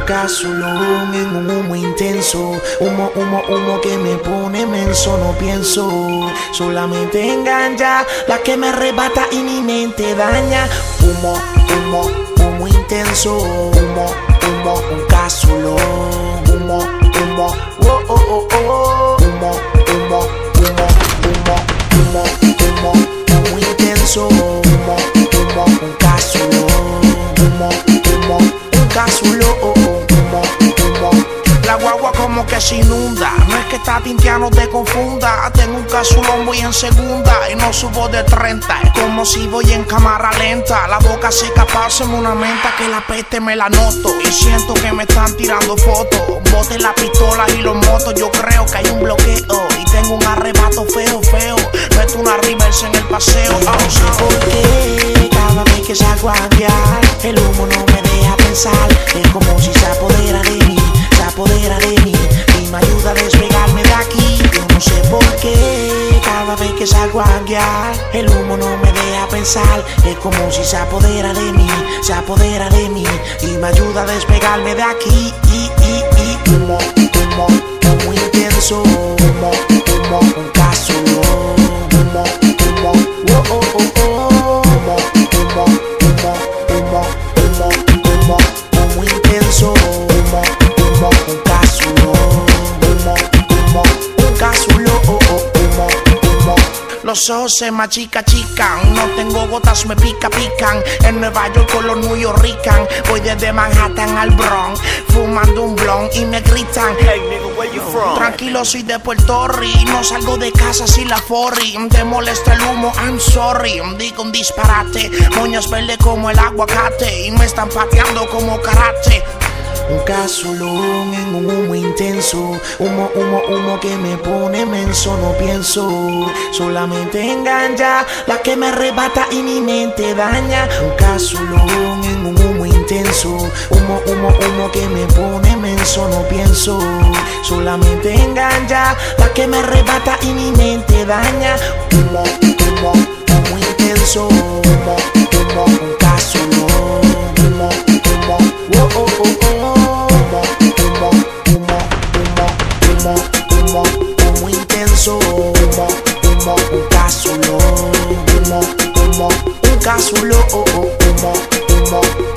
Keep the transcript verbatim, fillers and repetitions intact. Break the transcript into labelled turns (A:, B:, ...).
A: Casulón en un humo intenso, humo, humo, humo que me pone menso. No pienso solamente en ganja, la que me arrebata y mi mente daña. Humo, humo, humo intenso, humo, humo, un casulón. Humo, humo, oh, oh, oh, oh. Humo, humo, humo, humo, humo, humo, humo intenso. Humo, humo, un casulón. Humo, humo, un casulón. La guagua como que se inunda, no es que esta tintia no te confunda. Tengo un casulón, voy en segunda y no subo de treinta. Es como si voy en cámara lenta, la boca seca, pásame una menta que la peste me la noto. Y siento que me están tirando fotos, boten la pistola y los motos. Yo creo que hay un bloqueo y tengo un arrebato feo, feo. Meto una reversa en el paseo. No sé por qué cada vez que salgo a guiar, el humo no me deja pensar. Es como si se apodera de mí, se apodera de mí y me ayuda a despegarme de aquí. Yo no sé por qué cada vez que salgo a guiar, el humo no me deja pensar. Es como si se apodera de mí, se apodera de mí y me ayuda a despegarme de aquí. Y, y, y, humo, humo, humo intenso. Humo, humo, un casulón. Humo, humo, oh, oh, oh, oh. Humo, humo, humo, humo, humo, humo, humo intenso. Humo, humo, un casulón. Humo, humo, un casulón. Humo, humo. Los ojos se machica, chican. No tengo gotas, me pica, pican. En Nueva York con los New Yorkican. Voy desde Manhattan al Bronx, fumando un blunt y me gritan: hey nigga, where you from? Tranquilo, soy de Puerto Rico. No salgo de casa sin la forri. Te molesta el humo, I'm sorry. Digo un disparate, moños verdes como el aguacate y me están pateando como karate. Un casulón en un humo intenso, humo, humo, humo que me pone menso. No pienso solamente en ganja, la que me arrebata y mi mente daña. Un casulón en un humo intenso, humo, humo, humo que me pone menso. No pienso solamente en ganja, la que me arrebata y mi mente daña. Humo, humo, humo intenso. Humo, humo, un casulón. Humo, humo, oh, oh, oh, oh. Humo intenso, humo, humo, un casulón. Humo, humo, un casulón. Humo, humo.